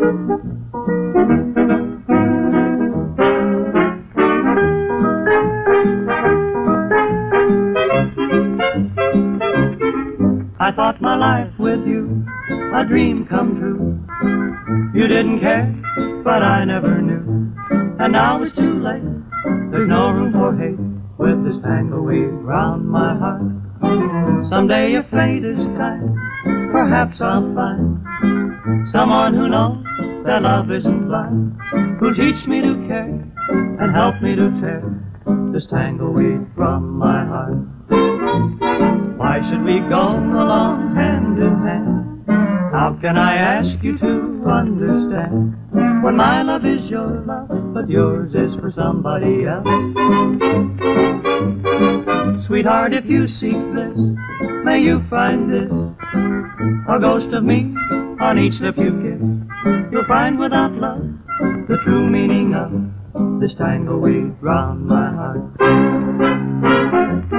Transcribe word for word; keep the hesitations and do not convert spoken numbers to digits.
I thought my life with you a dream come true. You didn't care, but I never knew. And now it's too late. There's no room for hate with this tangleweed round my heart. Someday if fate is kind, perhaps I'll find someone who knows that love isn't blind, who'll teach me to care and help me to tear this tangleweed from my heart. Why should we go along hand in hand? How can I ask you to understand when my love is your love, but yours is for somebody else? Sweetheart, if you seek bliss, may you find this, a ghost of me on each lip you kiss. You'll find without love the true meaning of this tangleweed round my heart.